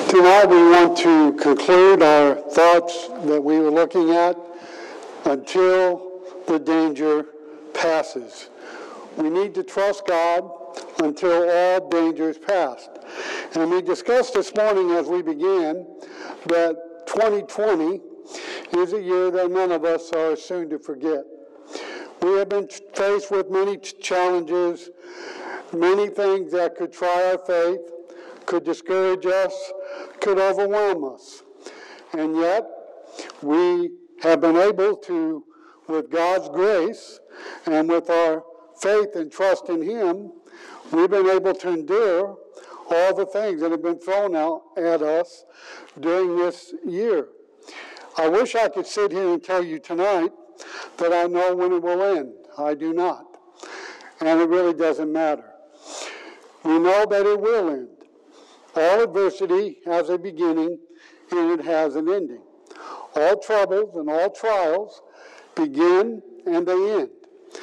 Tonight we want to conclude our thoughts that we were looking at until the danger passes. We need to trust God until all danger is past. And we discussed this morning as we began that 2020 is a year that none of us are soon to forget. We have been faced with many challenges, many things that could try our faith, could discourage us, could overwhelm us. And yet, we have been able to, with God's grace and with our faith and trust in Him, we've been able to endure all the things that have been thrown out at us during this year. I wish I could sit here and tell you tonight that I know when it will end. I do not. And it really doesn't matter. We know that it will end. All adversity has a beginning and it has an ending. All troubles and all trials begin and they end.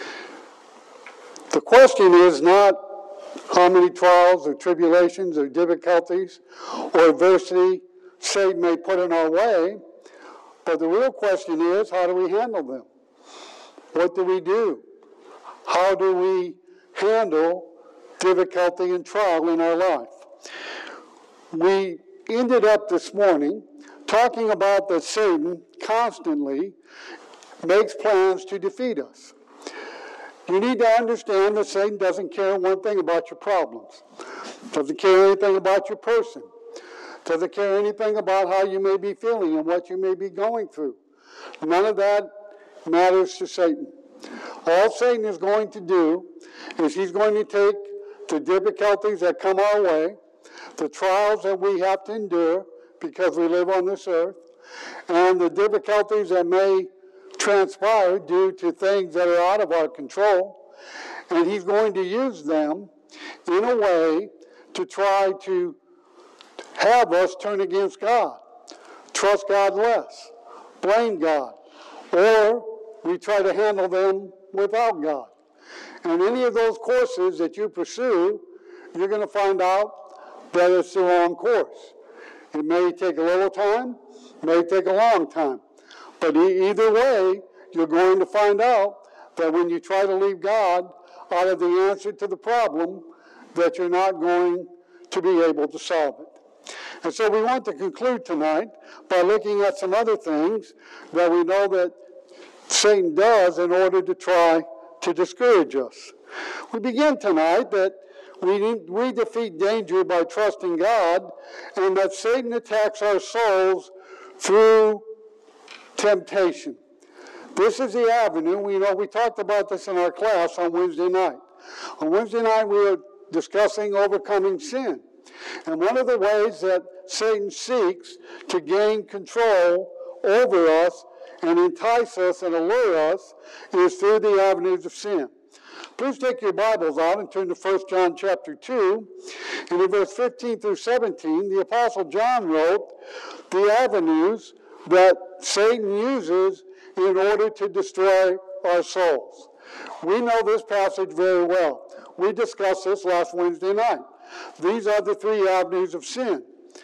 The question is not how many trials or tribulations or difficulties or adversity Satan may put in our way, but the real question is, how do we handle them? What do we do? How do we handle difficulty and trial in our life? We ended up this morning talking about that Satan constantly makes plans to defeat us. You need to understand that Satan doesn't care one thing about your problems. Doesn't care anything about your person. Doesn't care anything about how you may be feeling and what you may be going through. None of that matters to Satan. All Satan is going to do is he's going to take the difficulties that come our way, the trials that we have to endure because we live on this earth, and the difficulties that may transpire due to things that are out of our control, and he's going to use them in a way to try to have us turn against God, trust God less, blame God, or we try to handle them without God. And any of those courses that you pursue, you're going to find out that it's the wrong course. It may take a little time, it may take a long time. But either way, you're going to find out that when you try to leave God out of the answer to the problem, that you're not going to be able to solve it. And so we want to conclude tonight by looking at some other things that we know that Satan does in order to try to discourage us. We begin tonight that we defeat danger by trusting God, and that Satan attacks our souls through temptation. This is the avenue. We talked about this in our class on Wednesday night. On Wednesday night, we were discussing overcoming sin. And one of the ways that Satan seeks to gain control over us and entice us and allure us is through the avenues of sin. Please take your Bibles out and turn to 1 John chapter 2. And in verse 15 through 17, the Apostle John wrote the avenues that Satan uses in order to destroy our souls. We know this passage very well. We discussed this last Wednesday night. These are the three avenues of sin.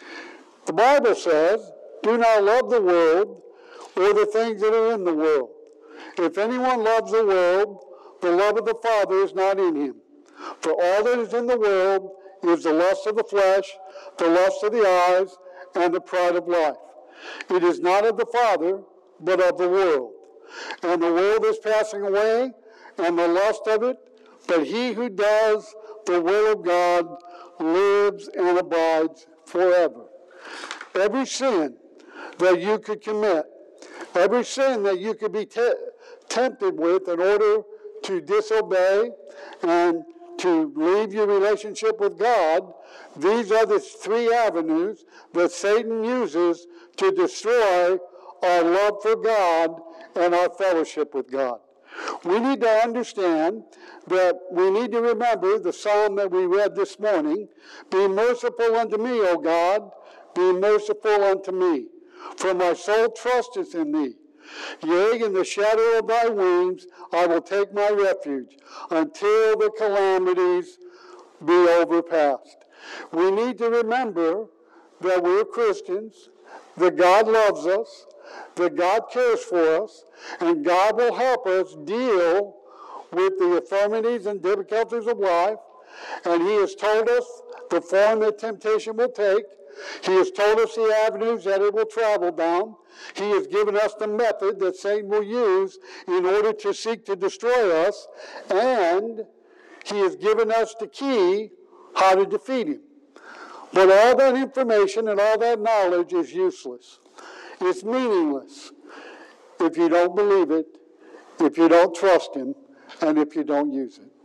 The Bible says, "Do not love the world or the things that are in the world. If anyone loves the world, the love of the Father is not in him. For all that is in the world is the lust of the flesh, the lust of the eyes, and the pride of life. It is not of the Father, but of the world. And the world is passing away, and the lust of it, but he who does the will of God lives and abides forever." Every sin that you could commit, every sin that you could be tempted with in order to disobey and to leave your relationship with God, these are the three avenues that Satan uses to destroy our love for God and our fellowship with God. We need to understand that we need to remember the psalm that we read this morning, "Be merciful unto me, O God, be merciful unto me, for my soul trusteth in thee. Yea, in the shadow of thy wings I will take my refuge until the calamities be overpast." We need to remember that we're Christians, that God loves us, that God cares for us, and God will help us deal with the infirmities and difficulties of life. And He has told us the form that temptation will take. He has told us the avenues that it will travel down. He has given us the method that Satan will use in order to seek to destroy us. And He has given us the key how to defeat him. But all that information and all that knowledge is useless. It's meaningless if you don't believe it, if you don't trust Him, and if you don't use it.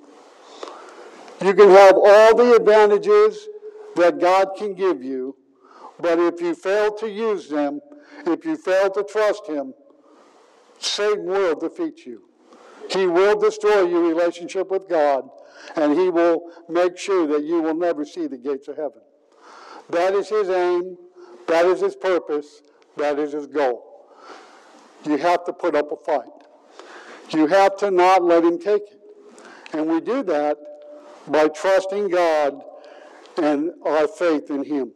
You can have all the advantages that God can give you, but if you fail to use them, if you fail to trust Him, Satan will defeat you. He will destroy your relationship with God, and he will make sure that you will never see the gates of heaven. That is his aim. That is his purpose. That is his goal. You have to put up a fight. You have to not let him take it. And we do that by trusting God and our faith in him.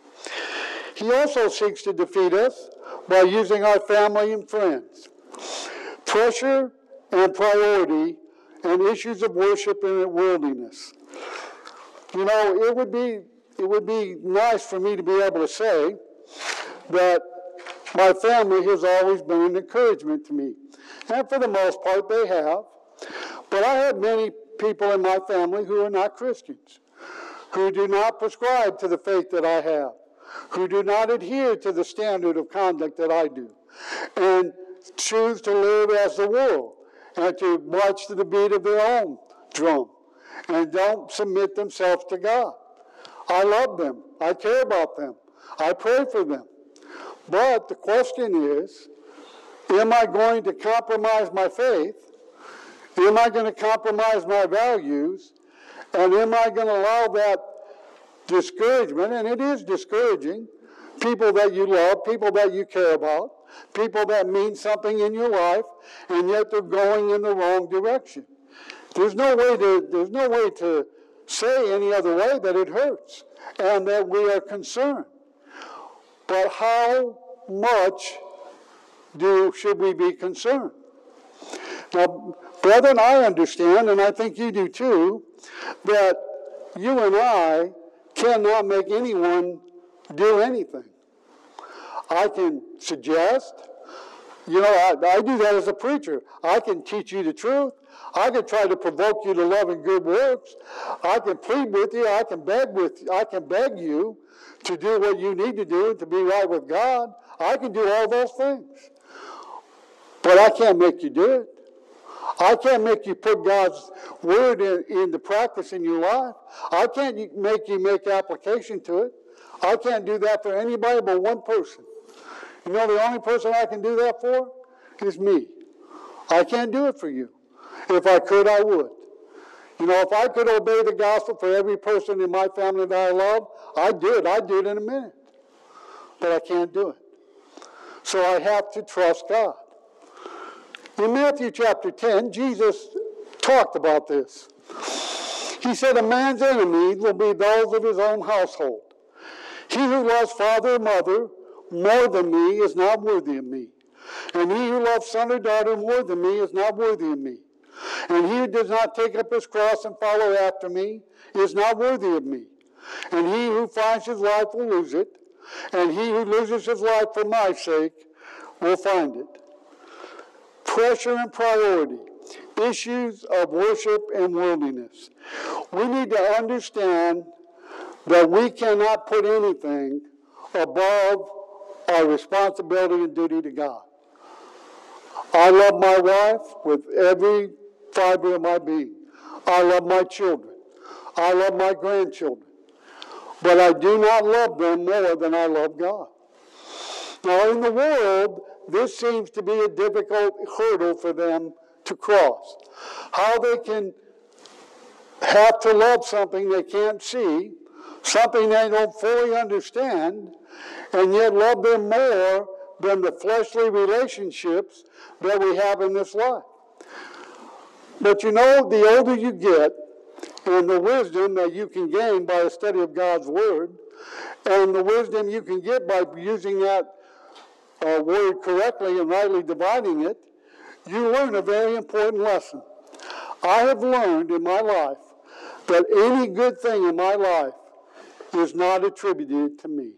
He also seeks to defeat us by using our family and friends. Pressure and priority and issues of worship and worldliness. You know, it would be nice for me to be able to say that my family has always been an encouragement to me. And for the most part, they have. But I have many people in my family who are not Christians, who do not prescribe to the faith that I have, who do not adhere to the standard of conduct that I do, and choose to live as the world, and to march to the beat of their own drum, and don't submit themselves to God. I love them. I care about them. I pray for them. But the question is, am I going to compromise my faith? Am I going to compromise my values? And am I going to allow that discouragement, and it is discouraging, people that you love, people that you care about, people that mean something in your life, and yet they're going in the wrong direction. There's no way to say any other way that it hurts and that we are concerned. But how much should we be concerned? Now, brethren, I understand, and I think you do too, that you and I cannot make anyone do anything. I can suggest, I do that as a preacher. I can teach you the truth. I can try to provoke you to love and good works. I can plead with you. I can beg you to do what you need to do to be right with God. I can do all those things. But I can't make you do it. I can't make you put God's word into practice in your life. I can't make you make application to it. I can't do that for anybody but one person. You know, the only person I can do that for is me. I can't do it for you. If I could, I would. You know, if I could obey the gospel for every person in my family that I love, I'd do it. I'd do it in a minute. But I can't do it. So I have to trust God. In Matthew chapter 10, Jesus talked about this. He said, a man's enemies will be those of his own household. He who loves father or mother more than me is not worthy of me. And he who loves son or daughter more than me is not worthy of me. And he who does not take up his cross and follow after me is not worthy of me. And he who finds his life will lose it. And he who loses his life for my sake will find it. Pressure and priority, issues of worship and worldliness. We need to understand that we cannot put anything above our responsibility and duty to God. I love my wife with every fiber of my being. I love my children. I love my grandchildren. But I do not love them more than I love God. Now, in the world, this seems to be a difficult hurdle for them to cross. How they can have to love something they can't see, something they don't fully understand, and yet love them more than the fleshly relationships that we have in this life. But you know, the older you get, and the wisdom that you can gain by a study of God's Word, and the wisdom you can get by using that word correctly and rightly dividing it, you learn a very important lesson. I have learned in my life that any good thing in my life is not attributed to me.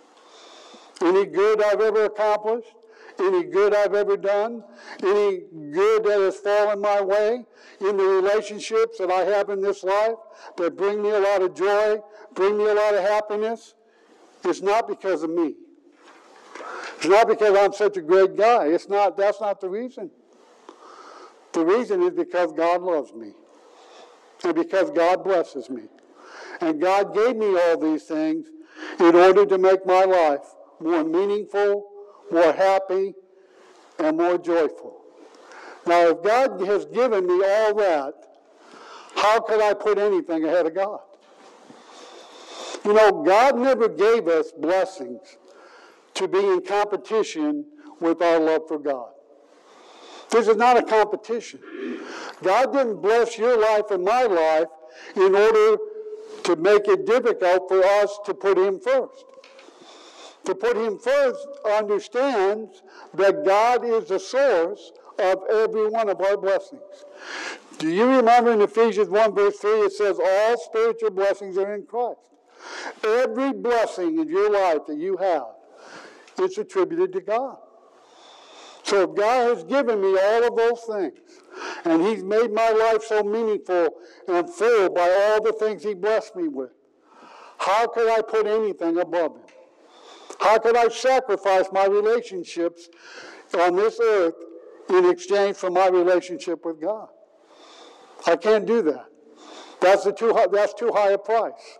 Any good I've ever accomplished, any good I've ever done, any good that has fallen my way in the relationships that I have in this life that bring me a lot of joy, bring me a lot of happiness, it's not because of me. It's not because I'm such a great guy. That's not the reason. The reason is because God loves me. And because God blesses me. And God gave me all these things in order to make my life more meaningful, more happy, and more joyful. Now, if God has given me all that, how could I put anything ahead of God? You know, God never gave us blessings to be in competition with our love for God. This is not a competition. God didn't bless your life and my life in order to make it difficult for us to put Him first. To put Him first understands that God is the source of every one of our blessings. Do you remember in Ephesians 1 verse 3 it says all spiritual blessings are in Christ. Every blessing in your life that you have is attributed to God. So if God has given me all of those things, and He's made my life so meaningful and full by all the things He blessed me with, how could I put anything above Him? How could I sacrifice my relationships on this earth in exchange for my relationship with God? I can't do that. That's too high a price.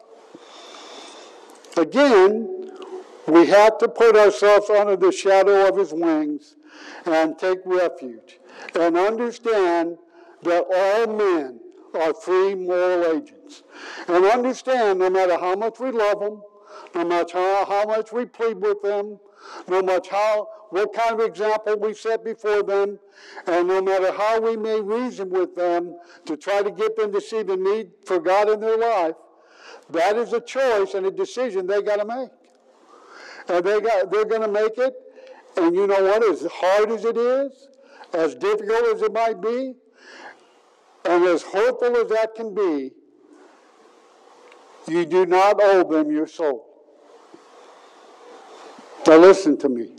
Again, we have to put ourselves under the shadow of His wings and take refuge and understand that all men are free moral agents. And understand no matter how much we love them, no matter how much we plead with them, no matter what kind of example we set before them, and no matter how we may reason with them to try to get them to see the need for God in their life, that is a choice and a decision they got to make. And they're going to make it, and you know what? As hard as it is, as difficult as it might be, and as hurtful as that can be, you do not owe them your soul. Now listen to me.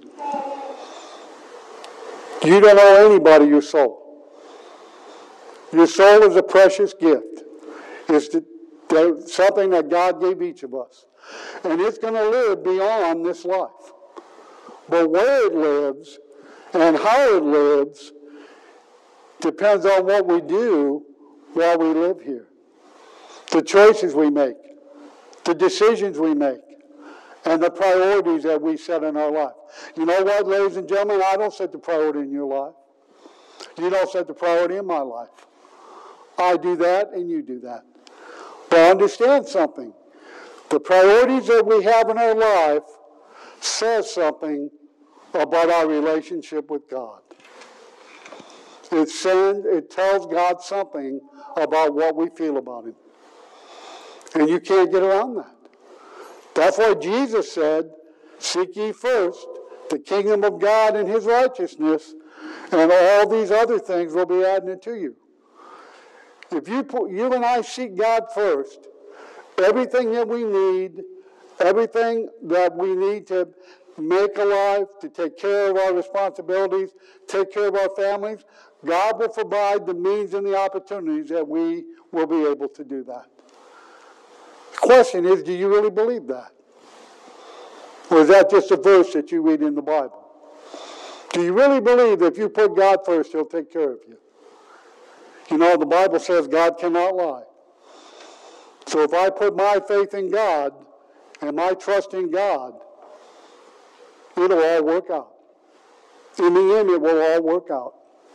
You don't owe anybody your soul. Your soul is a precious gift. It's something that God gave each of us. And it's going to live beyond this life. But where it lives and how it lives depends on what we do while we live here. The choices we make, the decisions we make, and the priorities that we set in our life. You know what, ladies and gentlemen? I don't set the priority in your life. You don't set the priority in my life. I do that and you do that. But understand something. The priorities that we have in our life says something about our relationship with God. It tells God something about what we feel about Him. And you can't get around that. That's why Jesus said, seek ye first the kingdom of God and His righteousness, and all these other things will be added unto you. If you and I seek God first, everything that we need, everything that we need to make a life, to take care of our responsibilities, take care of our families, God will provide the means and the opportunities that we will be able to do that. The question is, do you really believe that? Or is that just a verse that you read in the Bible? Do you really believe that if you put God first, He'll take care of you? You know, the Bible says God cannot lie. So if I put my faith in God and my trust in God, it'll all work out. In the end, it will all work out.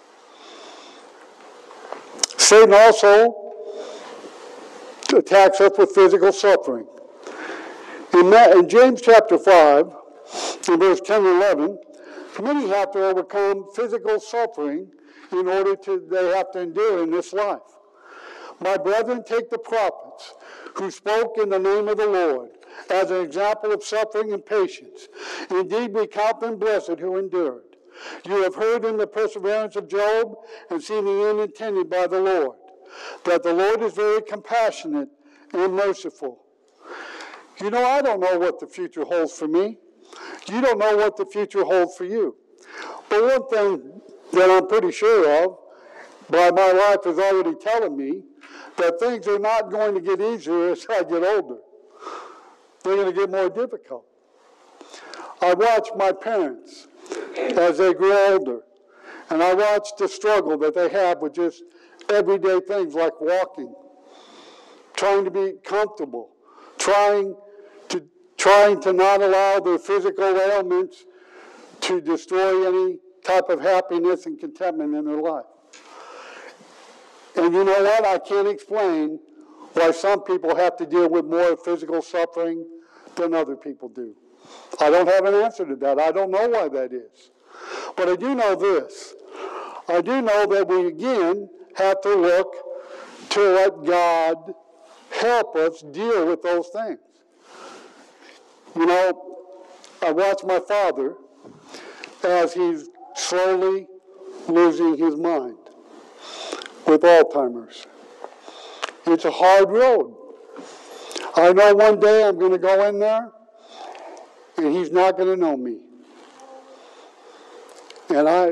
Satan also attacks us with physical suffering. In James chapter 5, in verse 10 and 11, many have to overcome physical suffering in order they have to endure in this life. My brethren, take the prophets who spoke in the name of the Lord as an example of suffering and patience. Indeed, we count them blessed who endured. You have heard in the perseverance of Job and seen the end intended by the Lord, that the Lord is very compassionate and merciful. You know, I don't know what the future holds for me. You don't know what the future holds for you. But one thing that I'm pretty sure of, by my life is already telling me, that things are not going to get easier as I get older. They're going to get more difficult. I watch my parents as they grow older, and I watch the struggle that they have with just everyday things like walking, trying to be comfortable, trying to not allow their physical ailments to destroy any type of happiness and contentment in their life. And you know what? I can't explain why some people have to deal with more physical suffering than other people do. I don't have an answer to that. I don't know why that is. But I do know this. I do know that we again have to look to let God help us deal with those things. You know, I watch my father as he's slowly losing his mind with Alzheimer's. It's a hard road. I know one day I'm going to go in there and he's not going to know me. And I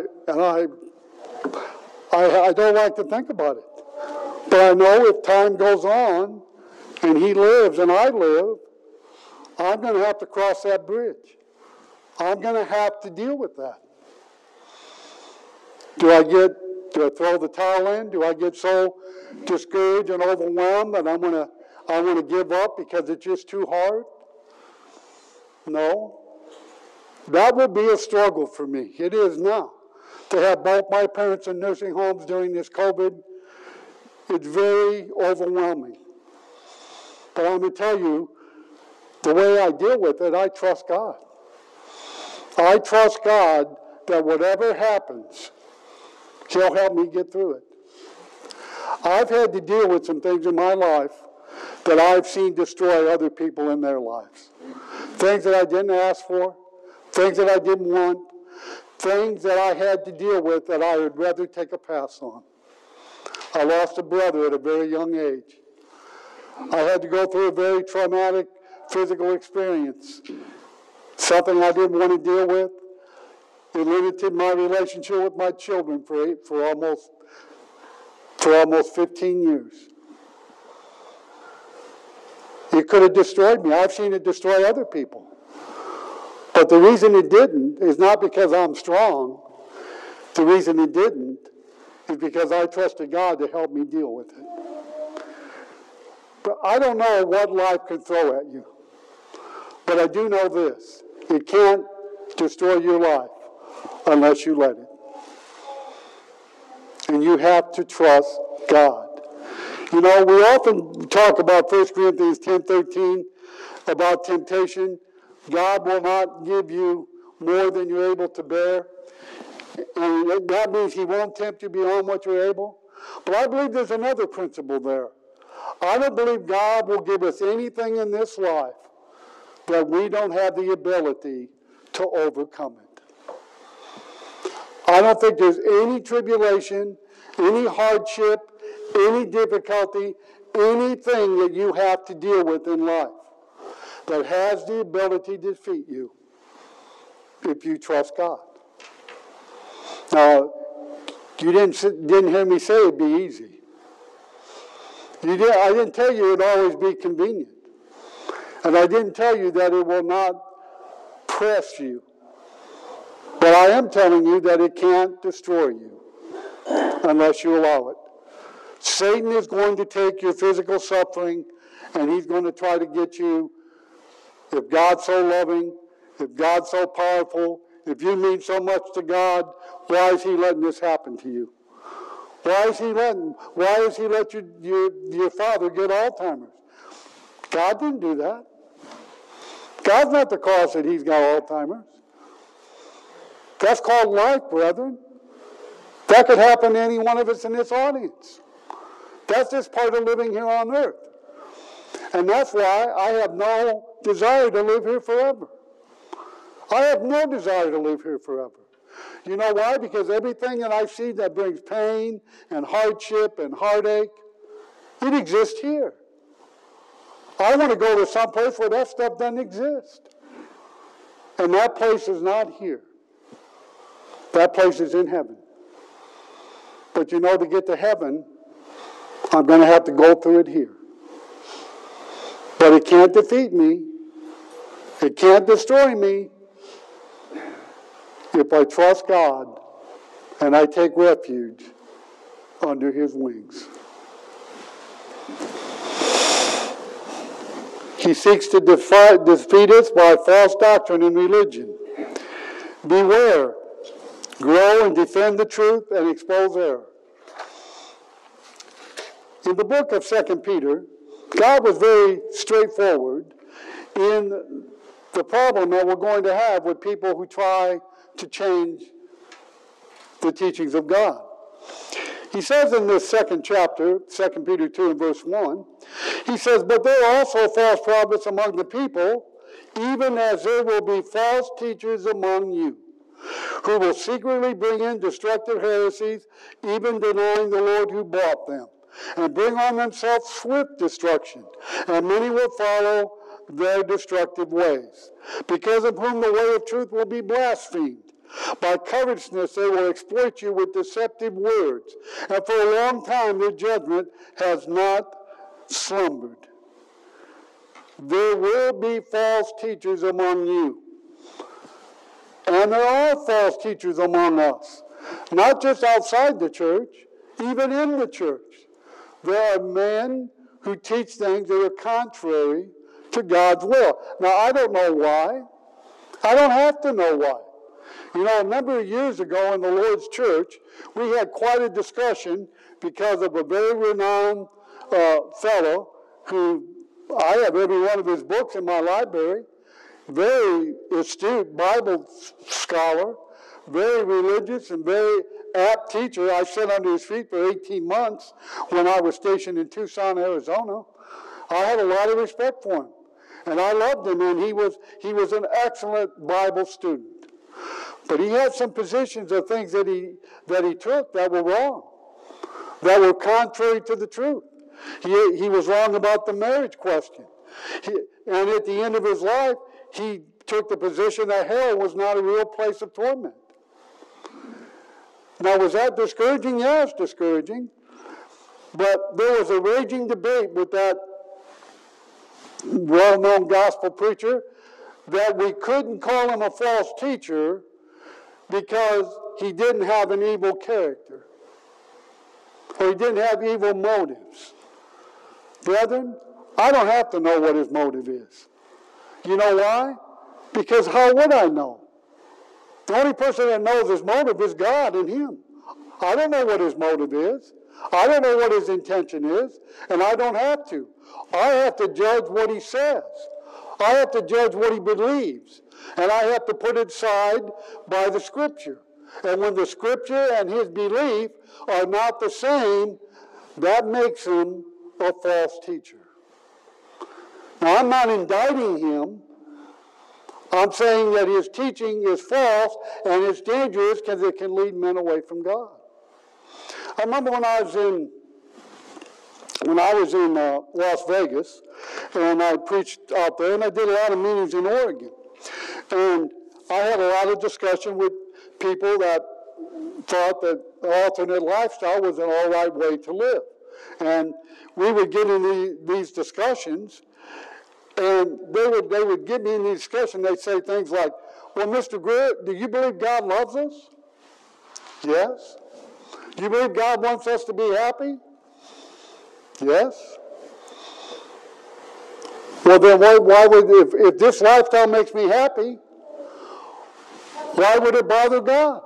don't like to think about it. But I know if time goes on and he lives and I live, I'm going to have to cross that bridge. I'm going to have to deal with that. Do I throw the towel in? Do I get so discouraged and overwhelmed that I want to give up because it's just too hard? No. That will be a struggle for me. It is now. To have both my parents in nursing homes during this COVID, it's very overwhelming. But I'm going to tell you, the way I deal with it, I trust God. I trust God that whatever happens, He'll help me get through it. I've had to deal with some things in my life that I've seen destroy other people in their lives. Things that I didn't ask for, things that I didn't want, things that I had to deal with that I would rather take a pass on. I lost a brother at a very young age. I had to go through a very traumatic physical experience, something I didn't want to deal with. It limited my relationship with my children for almost 15 years. It could have destroyed me. I've seen it destroy other people. But the reason it didn't is not because I'm strong. The reason it didn't is because I trusted God to help me deal with it. But I don't know what life can throw at you. But I do know this. It can't destroy your life unless you let it. And you have to trust God. You know, we often talk about 1 Corinthians 10:13 about temptation. God will not give you more than you're able to bear. And that means He won't tempt you beyond what you're able. But I believe there's another principle there. I don't believe God will give us anything in this life that we don't have the ability to overcome it. I don't think there's any tribulation, any hardship, any difficulty, anything that you have to deal with in life that has the ability to defeat you if you trust God. Now, you didn't hear me say it'd be easy. I didn't tell you it'd always be convenient. And I didn't tell you that it will not press you. But I am telling you that it can't destroy you unless you allow it. Satan is going to take your physical suffering and he's going to try to get you, if God's so loving, if God's so powerful, if you mean so much to God, why is He letting this happen to you? Why has He let your father get Alzheimer's? God didn't do that. God's not the cause that he's got Alzheimer's. That's called life, brethren. That could happen to any one of us in this audience. That's just part of living here on earth. And that's why I have no desire to live here forever. I have no desire to live here forever. You know why? Because everything that I see that brings pain and hardship and heartache, it exists here. I want to go to some place where that stuff doesn't exist. And that place is not here. That place is in heaven. But you know, to get to heaven, I'm going to have to go through it here. But it can't defeat me. It can't destroy me if I trust God and I take refuge under His wings. He seeks to defeat us by false doctrine and religion. Beware. Grow and defend the truth and expose error. In the book of 2 Peter, God was very straightforward in the problem that we're going to have with people who try to change the teachings of God. He says in this second chapter, 2 Peter 2 and verse 1, he says, "But there are also false prophets among the people, even as there will be false teachers among you, who will secretly bring in destructive heresies, even denying the Lord who bought them, and bring on themselves swift destruction. And many will follow their destructive ways, because of whom the way of truth will be blasphemed. By covetousness they will exploit you with deceptive words, and for a long time their judgment has not slumbered." There will be false teachers among you. And there are false teachers among us. Not just outside the church, even in the church. There are men who teach things that are contrary to God's will. Now, I don't know why. I don't have to know why. You know, a number of years ago in the Lord's church, we had quite a discussion because of a very renowned fellow who, I have every one of his books in my library, very astute Bible scholar, very religious and very apt teacher. I sat under his feet for 18 months when I was stationed in Tucson, Arizona. I had a lot of respect for him, and I loved him, and he was an excellent Bible student. But he had some positions of things that he took that were wrong, that were contrary to the truth. He was wrong about the marriage question. And at the end of his life, he took the position that hell was not a real place of torment. Now, was that discouraging? Yeah, it's discouraging. But there was a raging debate with that well-known gospel preacher that we couldn't call him a false teacher because he didn't have an evil character, or he didn't have evil motives. Brethren, I don't have to know what his motive is. You know why? Because how would I know? The only person that knows his motive is God and him. I don't know what his motive is. I don't know what his intention is, and I don't have to. I have to judge what he says. I have to judge what he believes, and I have to put it aside by the Scripture. And when the Scripture and his belief are not the same, that makes him a false teacher. Now, I'm not indicting him. I'm saying that his teaching is false and it's dangerous because it can lead men away from God. I remember when I was in Las Vegas, and I preached out there, and I did a lot of meetings in Oregon. And I had a lot of discussion with people that thought that the alternate lifestyle was an all right way to live. And we would get into these discussions, and they would get me in the discussion. They'd say things like, "Well, Mr. Greer, do you believe God loves us?" "Yes." "Do you believe God wants us to be happy?" "Yes." "Well, then why would, if this lifestyle makes me happy, why would it bother God?"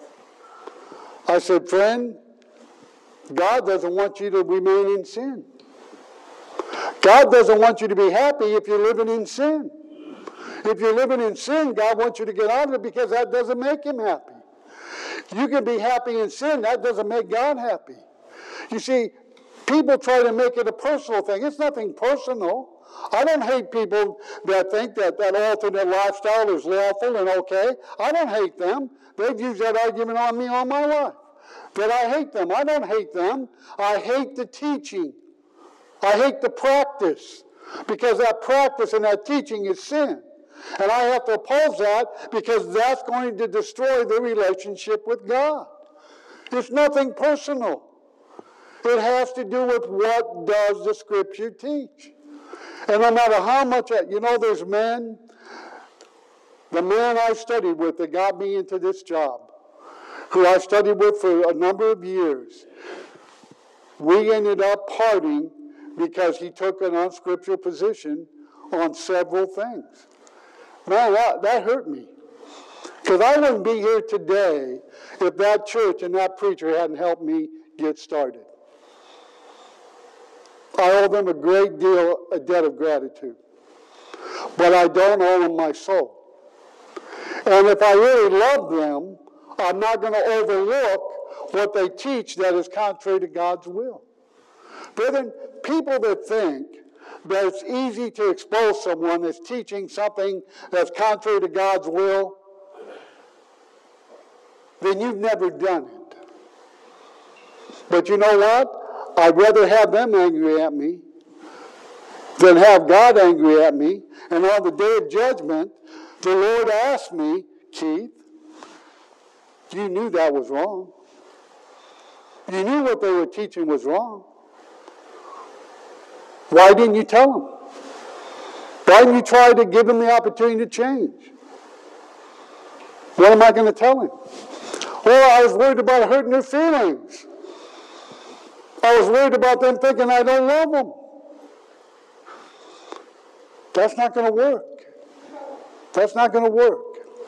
I said, "Friend, God doesn't want you to remain in sin. God doesn't want you to be happy if you're living in sin. If you're living in sin, God wants you to get out of it because that doesn't make him happy. You can be happy in sin, that doesn't make God happy. You see, People try to make it a personal thing. It's nothing personal. I don't hate people that think that alternate lifestyle is lawful and okay. I don't hate them. They've used that argument on me all my life. That I hate them. I don't hate them. I hate the teaching. I hate the practice. Because that practice and that teaching is sin. And I have to oppose that because that's going to destroy the relationship with God. It's nothing personal. It has to do with what does the Scripture teach. And no matter how much, there's men, the man I studied with that got me into this job, who I studied with for a number of years, we ended up parting because he took an unscriptural position on several things. Man, that hurt me. Because I wouldn't be here today if that church and that preacher hadn't helped me get started. I owe them a debt of gratitude. But I don't owe them my soul. And if I really love them, I'm not going to overlook what they teach that is contrary to God's will. Brethren, people that think that it's easy to expose someone that's teaching something that's contrary to God's will, then you've never done it. But you know what? I'd rather have them angry at me than have God angry at me. And on the day of judgment, the Lord asked me, Keith, you knew that was wrong. You knew what they were teaching was wrong. Why didn't you tell them? Why didn't you try to give them the opportunity to change? What am I going to tell him? Well, I was worried about hurting their feelings. I was worried about them thinking I don't love them. That's not going to work. That's not going to work.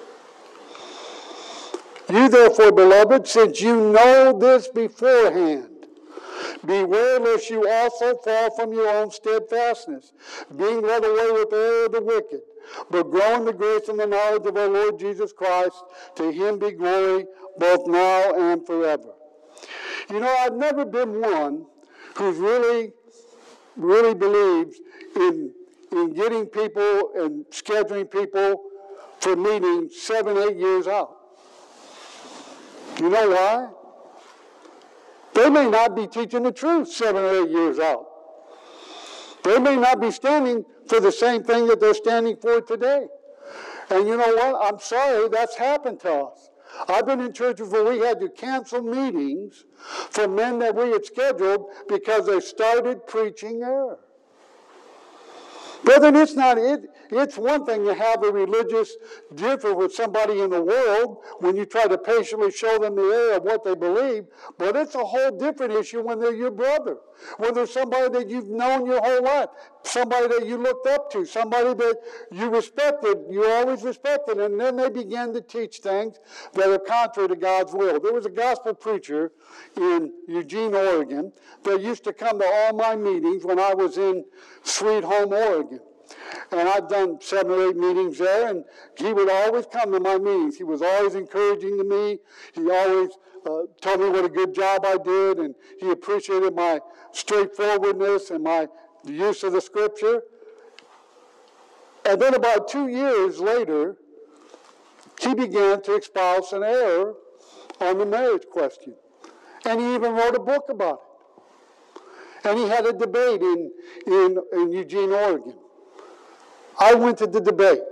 You therefore, beloved, since you know this beforehand, beware lest you also fall from your own steadfastness, being led away with the error of the wicked, but grow in the grace and the knowledge of our Lord Jesus Christ. To him be glory both now and forever. I've never been one who really believes in getting people and scheduling people for meetings 7-8 years out. You know why? They may not be teaching the truth 7 or 8 years out. They may not be standing for the same thing that they're standing for today. And you know what? I'm sorry that's happened to us. I've been in churches where we had to cancel meetings for men that we had scheduled because they started preaching error. Brethren, it's one thing to have a religious differ with somebody in the world when you try to patiently show them the error of what they believe, but it's a whole different issue when they're your brother, when they're somebody that you've known your whole life, somebody that you looked up to, somebody that you respected, you always respected, and then they began to teach things that are contrary to God's will. There was a gospel preacher in Eugene, Oregon, that used to come to all my meetings when I was in Sweet Home, Oregon. And I've done 7 or 8 meetings there, and he would always come to my meetings. He was always encouraging to me. He always told me what a good job I did, and he appreciated my straightforwardness and the use of the Scripture. And then about 2 years later, he began to espouse an error on the marriage question. And he even wrote a book about it. And he had a debate in Eugene, Oregon. I went to the debate.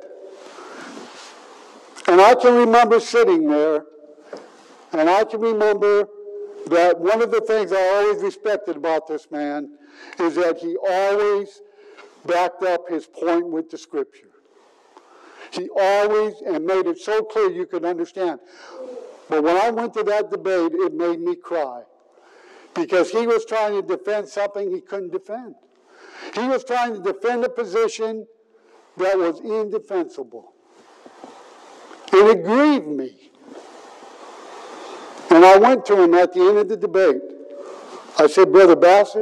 And I can remember sitting there, and I can remember that one of the things I always respected about this man is that he always backed up his point with the Scripture. He always, and made it so clear you could understand. But when I went to that debate, it made me cry. Because he was trying to defend something he couldn't defend. He was trying to defend a position that was indefensible. And it grieved me. And I went to him at the end of the debate. I said, Brother Bassett,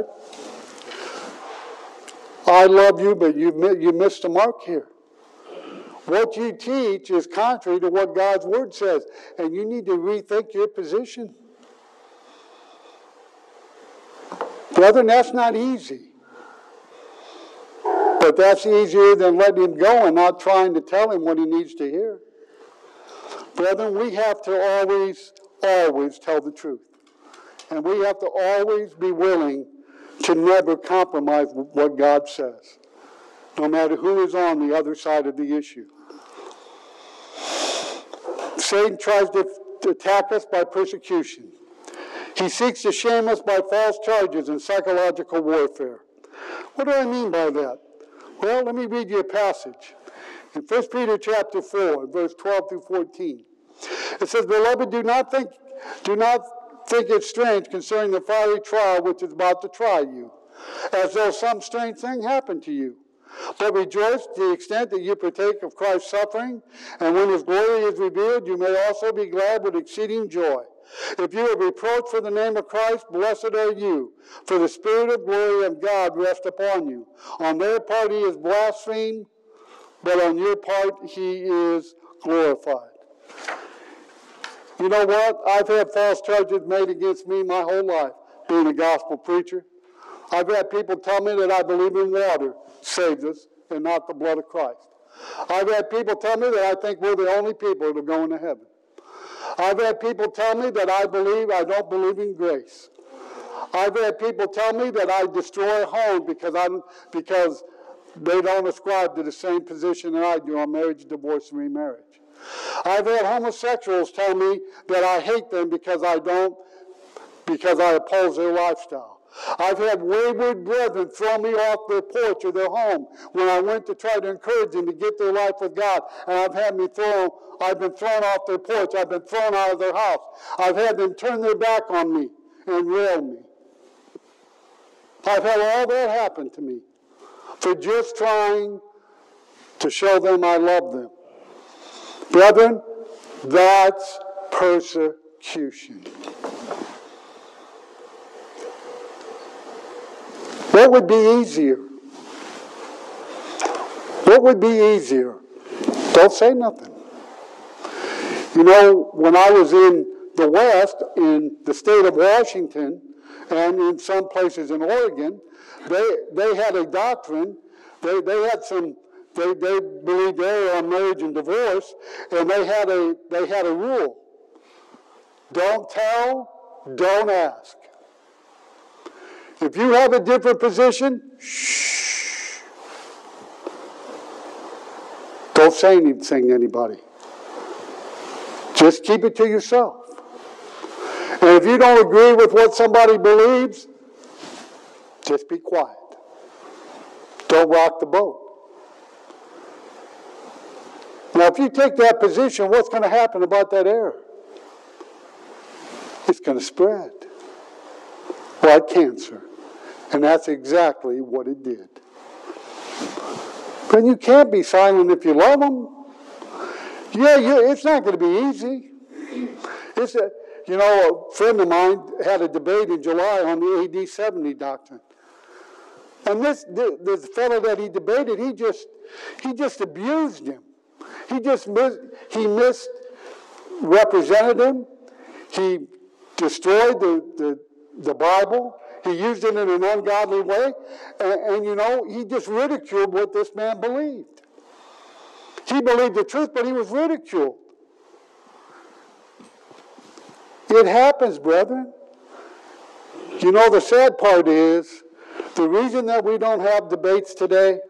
I love you, but you missed the mark here. What you teach is contrary to what God's Word says, and you need to rethink your position. Brethren, that's not easy. But that's easier than letting him go and not trying to tell him what he needs to hear. Brethren, we have to always tell the truth. And we have to always be willing to never compromise what God says, no matter who is on the other side of the issue. Satan tries to attack us by persecution. He seeks to shame us by false charges and psychological warfare. What do I mean by that? Well, let me read you a passage. In 1 Peter chapter 4, verse 12 through 14. It says, Beloved, do not think it strange concerning the fiery trial which is about to try you, as though some strange thing happened to you. But rejoice to the extent that you partake of Christ's suffering, and when his glory is revealed, you may also be glad with exceeding joy. If you are reproached for the name of Christ, blessed are you, for the Spirit of glory of God rests upon you. On their part he is blasphemed, but on your part he is glorified. You know what? I've had false charges made against me my whole life, being a gospel preacher. I've had people tell me that I believe in water saved us and not the blood of Christ. I've had people tell me that I think we're the only people that are going to heaven. I've had people tell me that I don't believe in grace. I've had people tell me that I destroy homes because they don't ascribe to the same position that I do on marriage, divorce, and remarriage. I've had homosexuals tell me that I hate them because I oppose their lifestyle. I've had wayward brethren throw me off their porch or their home when I went to try to encourage them to get their life with God, and I've been thrown off their porch. I've been thrown out of their house. I've had them turn their back on me and rail me. I've had all that happen to me for just trying to show them I love them. Brethren, that's persecution. What would be easier? What would be easier? Don't say nothing. You know, when I was in the West, in the state of Washington, and in some places in Oregon, they had a doctrine. They believed they were on marriage and divorce, and they had a rule: don't tell, don't ask. If you have a different position, shh. Don't say anything to anybody. Just keep it to yourself. And if you don't agree with what somebody believes, just be quiet. Don't rock the boat. Now, if you take that position, what's going to happen about that error? It's going to spread like cancer. And that's exactly what it did. But you can't be silent if you love them. It's not going to be easy. A friend of mine had a debate in July on the AD 70 doctrine. And this fellow that he debated, he just abused him. He misrepresented him. He destroyed the Bible. He used it in an ungodly way. And he just ridiculed what this man believed. He believed the truth, but he was ridiculed. It happens, brethren. You know, the sad part is, the reason that we don't have debates today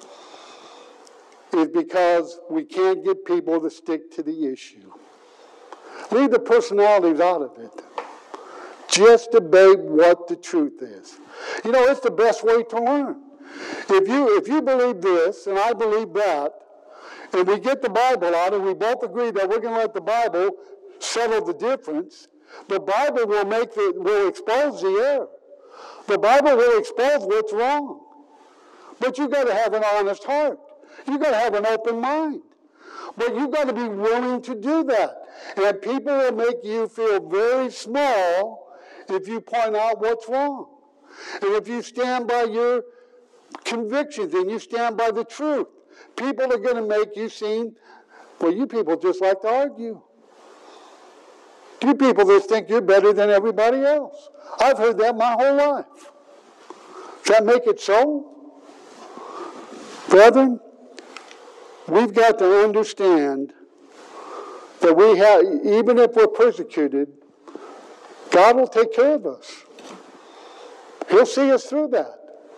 is because we can't get people to stick to the issue. Leave the personalities out of it. Just debate what the truth is. You know, it's the best way to learn. If you believe this and I believe that, and we get the Bible out and we both agree that we're going to let the Bible settle the difference, the Bible will expose the error. The Bible will expose what's wrong. But you've got to have an honest heart. You've got to have an open mind. But you've got to be willing to do that. And people will make you feel very small if you point out what's wrong. And if you stand by your convictions and you stand by the truth, people are going to make you seem, well, you people just like to argue. You people just think you're better than everybody else. I've heard that my whole life. that make it so? Brethren, we've got to understand that we have, even if we're persecuted, God will take care of us. He'll see us through that.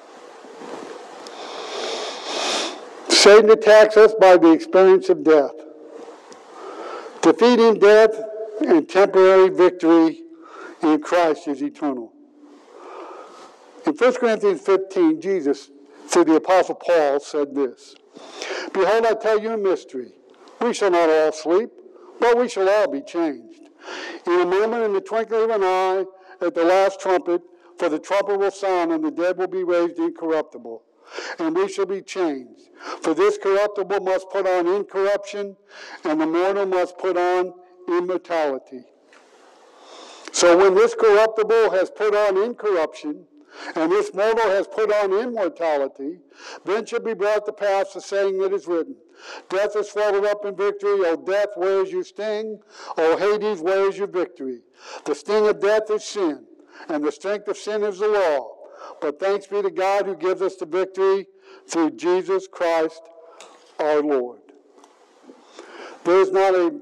Satan attacks us by the experience of death. Defeating death and temporary victory in Christ is eternal. In 1 Corinthians 15, Jesus, through the Apostle Paul, said this, "Behold, I tell you a mystery. We shall not all sleep, but we shall all be changed. In a moment, in the twinkling of an eye, at the last trumpet, for the trumpet will sound, and the dead will be raised incorruptible, and we shall be changed. For this corruptible must put on incorruption, and the mortal must put on immortality." So when this corruptible has put on incorruption, and this mortal has put on immortality, then shall be brought to pass the saying that is written, "Death is swallowed up in victory. O death, where is your sting? O Hades, where is your victory? The sting of death is sin, and the strength of sin is the law. But thanks be to God who gives us the victory through Jesus Christ our Lord." There's not a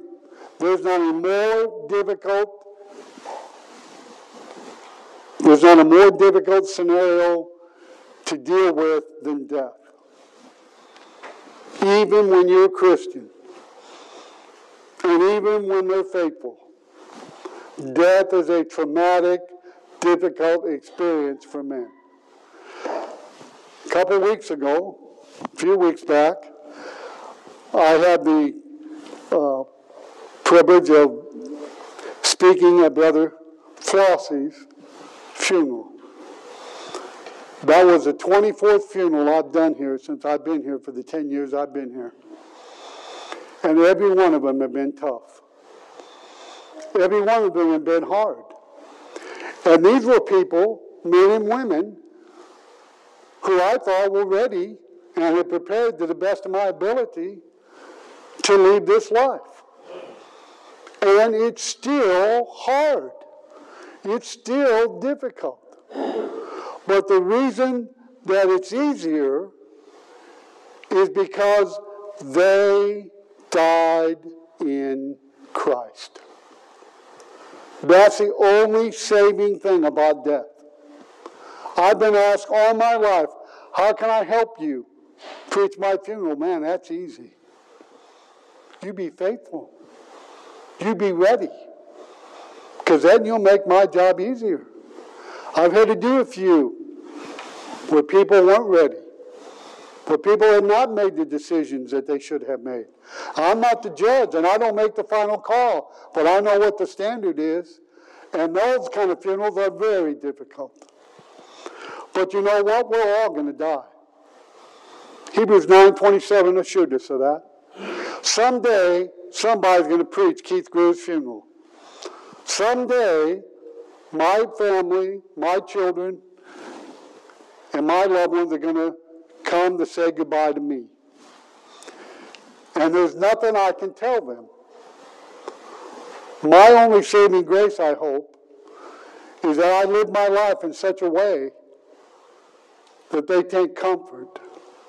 more difficult scenario to deal with than death. Even when you're a Christian, and even when they're faithful, death is a traumatic, difficult experience for men. A couple weeks ago, a few weeks back, I had the privilege of speaking at Brother Flossie's funeral. That was the 24th funeral I've done here since I've been here for the 10 years I've been here. And every one of them have been tough. Every one of them have been hard. And these were people, men and women, who I thought were ready and had prepared to the best of my ability to leave this life. And it's still hard. It's still difficult. But the reason that it's easier is because they died in Christ. That's the only saving thing about death. I've been asked all my life, "How can I help you preach my funeral?" Man, that's easy. You be faithful. You be ready. Because then you'll make my job easier. I've had to do a few where people weren't ready, where people had not made the decisions that they should have made. I'm not the judge, and I don't make the final call, but I know what the standard is, and those kind of funerals are very difficult. But you know what? We're all going to die. Hebrews 9:27 assured us of that. Someday, somebody's going to preach Keith Grew's funeral. Someday, my family, my children, and my loved ones are going to come to say goodbye to me. And there's nothing I can tell them. My only saving grace, I hope, is that I live my life in such a way that they take comfort.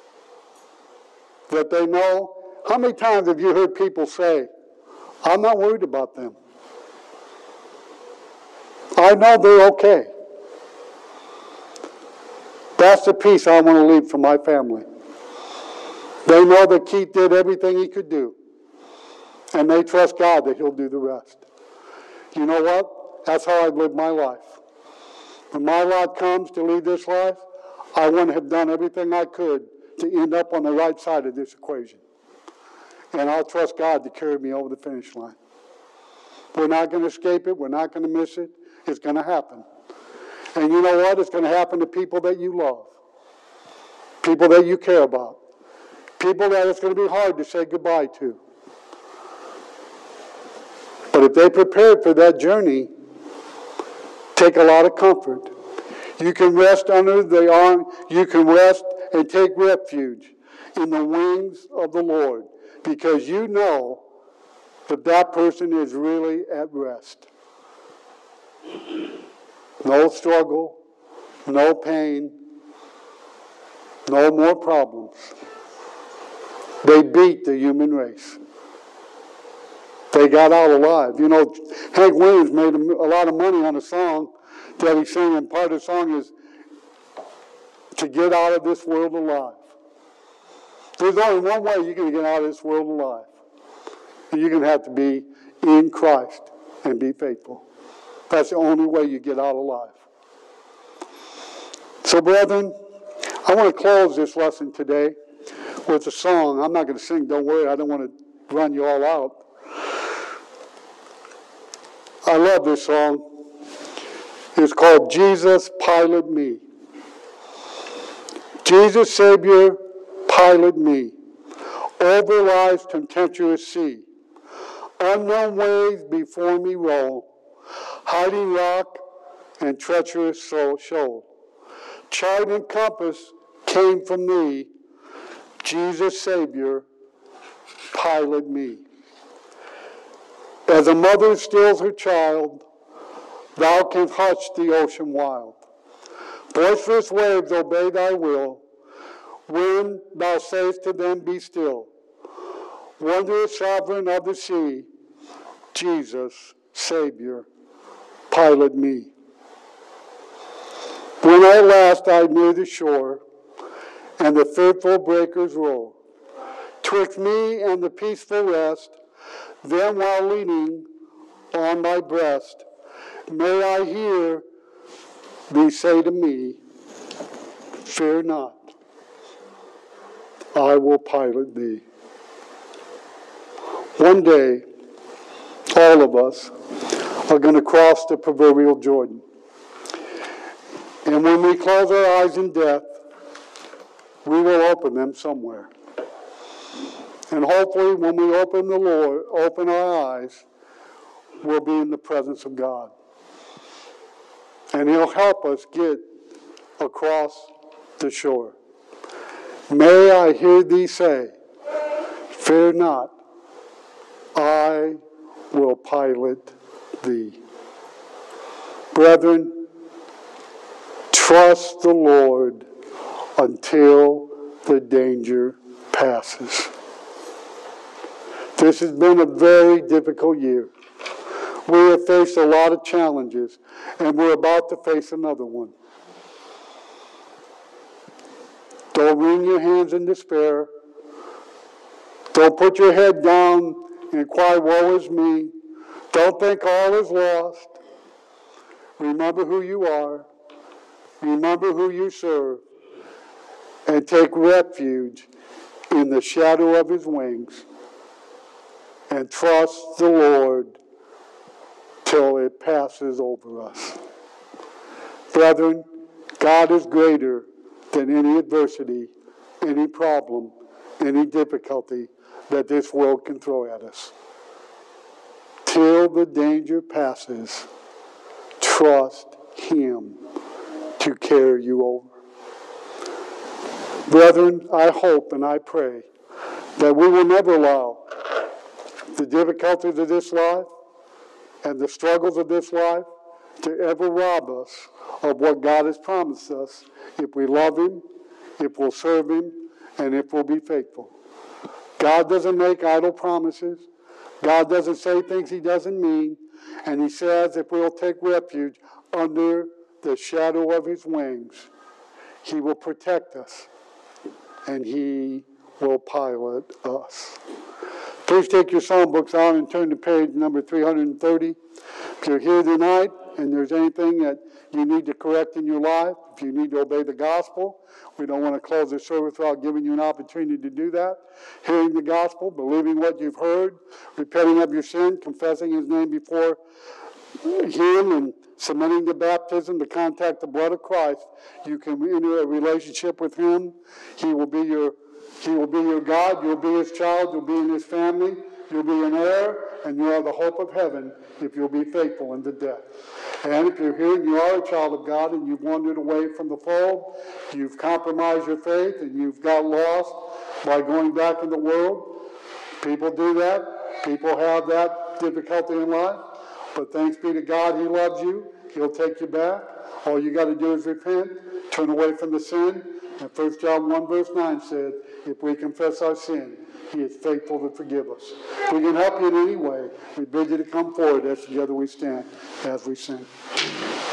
That they know. How many times have you heard people say, "I'm not worried about them. I know they're okay." That's the peace I want to leave for my family. They know that Keith did everything he could do. And they trust God that he'll do the rest. You know what? That's how I've lived my life. When my lot comes to leave this life, I want to have done everything I could to end up on the right side of this equation. And I'll trust God to carry me over the finish line. We're not going to escape it. We're not going to miss it. It's going to happen. And you know what? It's going to happen to people that you love. People that you care about. People that it's going to be hard to say goodbye to. But if they prepared for that journey, take a lot of comfort. You can rest under the arm. You can rest and take refuge in the wings of the Lord. Because you know that that person is really at rest. No struggle, no pain, No more problems. They beat the human race. They got out alive. You know, Hank Williams made a lot of money on a song that he sang, and part of the song is to get out of this world alive. There's only one way you're going to get out of this world alive. You're going to have to be in Christ and be faithful. That's the only way you get out alive. So, brethren, I want to close this lesson today with a song. I'm not going to sing, don't worry, I don't want to run you all out. I love this song. It's called Jesus, Pilot Me. Jesus, Savior, pilot me over life's tempestuous sea. Unknown waves before me roll, hiding rock and treacherous shoal. Chart and compass came from thee. Jesus, Savior, pilot me. As a mother stills her child, thou canst hush the ocean wild. Boisterous waves obey thy will, when thou sayest to them, be still. Wondrous sovereign of the sea, Jesus, Savior, pilot me. When at last I near the shore, and the fearful breakers roll, twixt me and the peaceful rest, then while leaning on my breast, may I hear thee say to me, fear not, I will pilot thee. One day, all of us are going to cross the proverbial Jordan. And when we close our eyes in death, we will open them somewhere. And hopefully when we open our eyes, we'll be in the presence of God. And he'll help us get across the shore. May I hear thee say, fear not, I will pilot thee. Brethren, trust the Lord until the danger passes. This has been a very difficult year. We have faced a lot of challenges, and we're about to face another one. Don't wring your hands in despair. Don't put your head down and cry, woe is me. Don't think all is lost. Remember who you are. Remember who you serve. And take refuge in the shadow of his wings. And trust the Lord till it passes over us. Brethren, God is greater than any adversity, any problem, any difficulty that this world can throw at us. Till the danger passes, trust him to carry you over. Brethren, I hope and I pray that we will never allow the difficulties of this life and the struggles of this life to ever rob us of what God has promised us if we love him, if we'll serve him, and if we'll be faithful. God doesn't make idle promises. God doesn't say things he doesn't mean. And he says if we'll take refuge under the shadow of his wings, he will protect us and he will pilot us. Please take your psalm books out and turn to page number 330. If you're here tonight and there's anything that you need to correct in your life, if you need to obey the gospel, we don't want to close the service without giving you an opportunity to do that. Hearing the gospel, believing what you've heard, repenting of your sin, confessing his name before him, and submitting to baptism to contact the blood of Christ, you can enter a relationship with him. He will be your God. You'll be his child. You'll be in his family. You'll be an heir, and you are the hope of heaven if you'll be faithful unto death. And if you're here and you are a child of God and you've wandered away from the fold, you've compromised your faith and you've got lost by going back in the world, people do that. People have that difficulty in life. But thanks be to God, he loves you. He'll take you back. All you got to do is repent, turn away from the sin, And 1 John 1 verse 9 said, if we confess our sin, he is faithful to forgive us. If we can help you in any way, we bid you to come forward as together we stand as we sing.